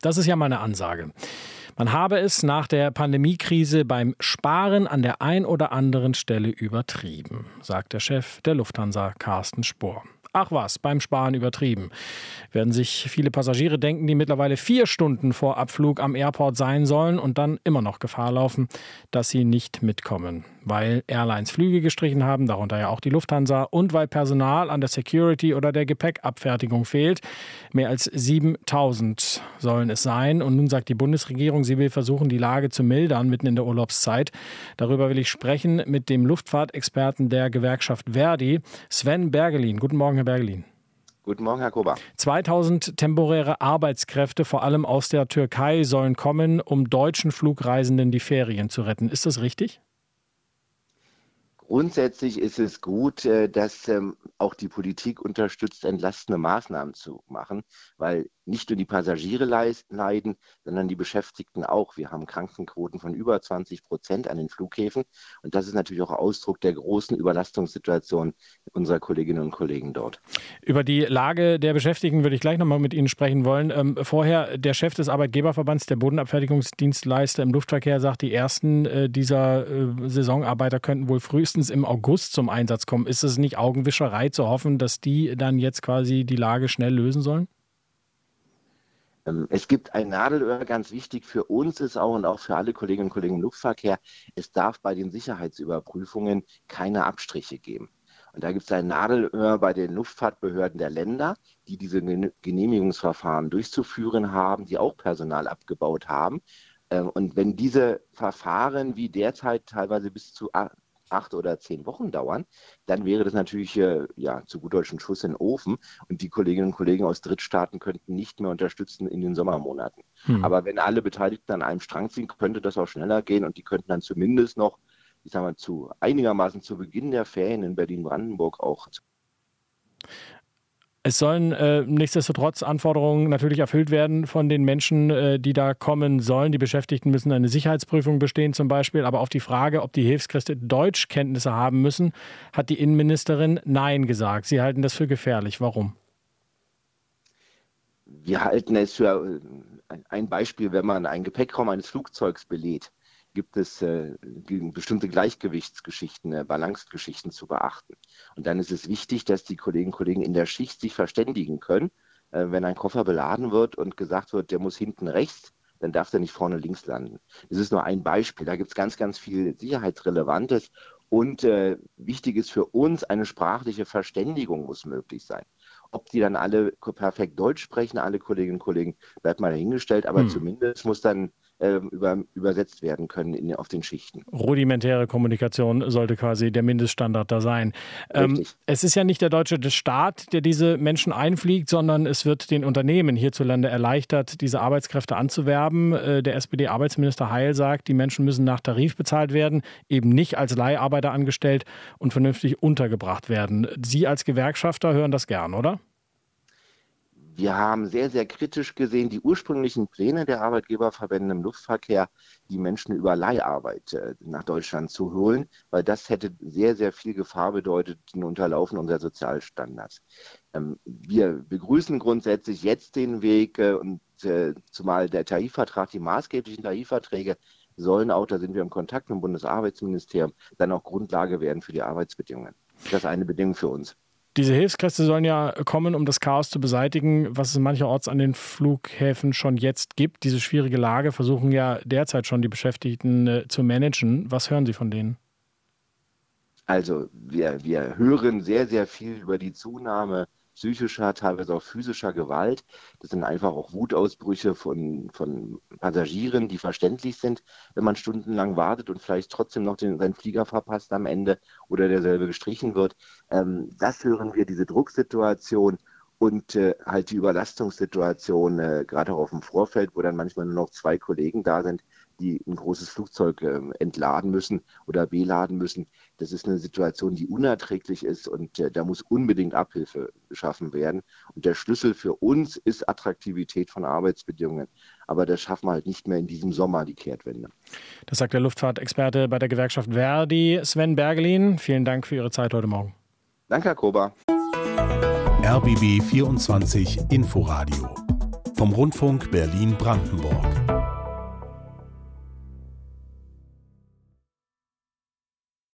das ist ja mal eine Ansage. Man habe es nach der Pandemiekrise beim Sparen an der ein oder anderen Stelle übertrieben, sagt der Chef der Lufthansa, Carsten Spohr. Ach was, beim Sparen übertrieben. Werden sich viele Passagiere denken, die mittlerweile 4 Stunden vor Abflug am Airport sein sollen und dann immer noch Gefahr laufen, dass sie nicht mitkommen. Weil Airlines Flüge gestrichen haben, darunter ja auch die Lufthansa, und weil Personal an der Security oder der Gepäckabfertigung fehlt. Mehr als 7.000 sollen es sein. Und nun sagt die Bundesregierung, sie will versuchen, die Lage zu mildern mitten in der Urlaubszeit. Darüber will ich sprechen mit dem Luftfahrtexperten der Gewerkschaft ver.di, Sven Bergelin. Guten Morgen, Herr Bergelin. Guten Morgen, Herr Kober. 2000 temporäre Arbeitskräfte, vor allem aus der Türkei, sollen kommen, um deutschen Flugreisenden die Ferien zu retten. Ist das richtig? Grundsätzlich ist es gut, dass auch die Politik unterstützt, entlastende Maßnahmen zu machen, weil nicht nur die Passagiere leiden, sondern die Beschäftigten auch. Wir haben Krankenquoten von über 20% an den Flughäfen und das ist natürlich auch Ausdruck der großen Überlastungssituation unserer Kolleginnen und Kollegen dort. Über die Lage der Beschäftigten würde ich gleich nochmal mit Ihnen sprechen wollen. Vorher, der Chef des Arbeitgeberverbands der Bodenabfertigungsdienstleister im Luftverkehr sagt, die ersten dieser Saisonarbeiter könnten wohl frühestens im August zum Einsatz kommen. Ist es nicht Augenwischerei zu hoffen, dass die dann jetzt quasi die Lage schnell lösen sollen? Es gibt ein Nadelöhr, ganz wichtig für uns ist auch und auch für alle Kolleginnen und Kollegen im Luftverkehr, es darf bei den Sicherheitsüberprüfungen keine Abstriche geben. Und da gibt es ein Nadelöhr bei den Luftfahrtbehörden der Länder, die diese Genehmigungsverfahren durchzuführen haben, die auch Personal abgebaut haben. Und wenn diese Verfahren wie derzeit teilweise bis zu 8 oder 10 Wochen dauern, dann wäre das natürlich zu gut deutsch ein Schuss in den Ofen und die Kolleginnen und Kollegen aus Drittstaaten könnten nicht mehr unterstützen in den Sommermonaten. Aber wenn alle Beteiligten an einem Strang ziehen, könnte das auch schneller gehen und die könnten dann zumindest noch, ich sag mal, einigermaßen zu Beginn der Ferien in Berlin-Brandenburg auch. Es sollen nichtsdestotrotz Anforderungen natürlich erfüllt werden von den Menschen, die da kommen sollen. Die Beschäftigten müssen eine Sicherheitsprüfung bestehen zum Beispiel. Aber auf die Frage, ob die Hilfskräfte Deutschkenntnisse haben müssen, hat die Innenministerin Nein gesagt. Sie halten das für gefährlich. Warum? Wir halten es für ein Beispiel, wenn man einen Gepäckraum eines Flugzeugs belädt, gibt es bestimmte Gleichgewichtsgeschichten, Balancegeschichten zu beachten. Und dann ist es wichtig, dass die Kolleginnen und Kollegen in der Schicht sich verständigen können. Wenn ein Koffer beladen wird und gesagt wird, der muss hinten rechts, dann darf der nicht vorne links landen. Das ist nur ein Beispiel. Da gibt es ganz, ganz viel Sicherheitsrelevantes. Und wichtig ist für uns, eine sprachliche Verständigung muss möglich sein. Ob die dann alle perfekt Deutsch sprechen, alle Kolleginnen und Kollegen, bleibt mal dahingestellt. Aber zumindest muss dann übersetzt werden können auf den Schichten. Rudimentäre Kommunikation sollte quasi der Mindeststandard da sein. Es ist ja nicht der deutsche Staat, der diese Menschen einfliegt, sondern es wird den Unternehmen hierzulande erleichtert, diese Arbeitskräfte anzuwerben. Der SPD-Arbeitsminister Heil sagt, die Menschen müssen nach Tarif bezahlt werden, eben nicht als Leiharbeiter angestellt und vernünftig untergebracht werden. Sie als Gewerkschafter hören das gern, oder? Wir haben sehr, sehr kritisch gesehen die ursprünglichen Pläne der Arbeitgeberverbände im Luftverkehr, die Menschen über Leiharbeit nach Deutschland zu holen, weil das hätte sehr, sehr viel Gefahr bedeutet, ein Unterlaufen unserer Sozialstandards. Wir begrüßen grundsätzlich jetzt den Weg und zumal der Tarifvertrag, die maßgeblichen Tarifverträge sollen auch, da sind wir im Kontakt mit dem Bundesarbeitsministerium, dann auch Grundlage werden für die Arbeitsbedingungen. Das ist eine Bedingung für uns. Diese Hilfskräfte sollen ja kommen, um das Chaos zu beseitigen, was es mancherorts an den Flughäfen schon jetzt gibt. Diese schwierige Lage versuchen ja derzeit schon die Beschäftigten zu managen. Was hören Sie von denen? Also wir hören sehr, sehr viel über die Zunahme psychischer, teilweise auch physischer Gewalt. Das sind einfach auch Wutausbrüche von Passagieren, die verständlich sind, wenn man stundenlang wartet und vielleicht trotzdem noch seinen Flieger verpasst am Ende oder derselbe gestrichen wird. Das hören wir, diese Drucksituation und halt die Überlastungssituation, gerade auch auf dem Vorfeld, wo dann manchmal nur noch 2 Kollegen da sind, die ein großes Flugzeug entladen müssen oder beladen müssen. Das ist eine Situation, die unerträglich ist und da muss unbedingt Abhilfe geschaffen werden. Und der Schlüssel für uns ist Attraktivität von Arbeitsbedingungen. Aber das schaffen wir halt nicht mehr in diesem Sommer, die Kehrtwende. Das sagt der Luftfahrtexperte bei der Gewerkschaft ver.di, Sven Bergelin. Vielen Dank für Ihre Zeit heute Morgen. Danke, Herr Kober. RBB 24 Inforadio vom Rundfunk Berlin-Brandenburg.